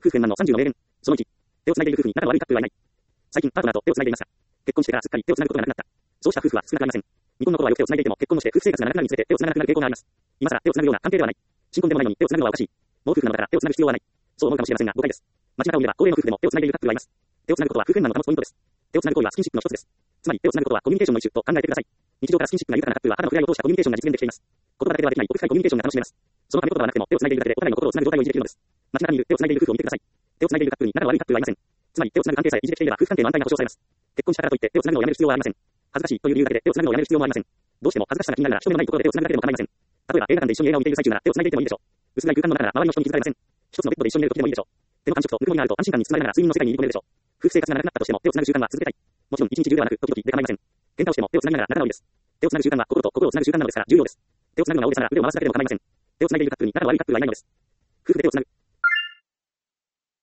夫婦円満の30の名言。その1。手を繋いでいる夫婦に仲の悪いカップルはいない。最近、パートナーと手を繋いでいますが、結婚してからすっかり手を繋ぐことがなくなった。そうした夫婦は少なくありません。未婚の頃はよく手を繋いでいても、結婚をして夫婦生活が長くなるにつれて手を繋がなくなる傾向があります。今更手を繋ぐような関係ではない。新婚でもないのに手を繋ぐのはおかしい。もう夫婦なのだから手を繋ぐ必要はない。そう思うかもしれませんが、誤解です。街中を見れば、高齢の夫婦でも手を繋いでいるカップルはいます。手を繋ぐことは夫婦円満の保つポイントです。手を繋ぐ行為はスキンシップの一つです。つまり、手を繋ぐことはコミュニケーションの一種と考えてください。日常からスキンシップが豊かなカップルは肌の触れ合いを通したコミュニケーションが実現できています。言葉だけではできない奥深いコミュニケーションが楽しめます。そのため言葉はなくても手を繋いでいるだけでお互いの心を繋ぐ状態を維持できるのです。街中にいる手を繋いでいる夫婦を見てください。手を繋いでいるカップルに仲の悪いカップルはいません。つまり手を繋ぐ関係さえ維持できていれば夫婦関係の安泰が保証されます。結婚したからといって手を繋ぐのをやめる必要はありません。恥ずかしいという理由だけで手を繋ぐのをやめる必要もありません。どうしても恥ずかしさが気になるなら人目のないところで手を繋ぐだけでも構いません。例えば映画館で一緒に映画を見ている最中なら手を繋いでいてもいいでしょう。薄暗い空間の中なら周りの人に気づかれません。一つのベッドで一緒に寝る時でもいいでしょう。手の感触とぬくもりがあると安心感に包まれながら睡眠の世界に入り込めるでしょう。夫婦生活がなくなったとしても手を繋ぐ習慣は続けたい。もちろん一日中ではなく時々で構いません。喧嘩をしても手を繋ぎながら仲直りです。手を繋ぐ習慣は心と心を繋ぐ習慣なのですから重要です。手を繋ぐのが大げさなら腕を回すだけでも構いません。手を繋いでいるカップルに仲の悪いカップルはいないのです。夫婦で手を繋ぐ。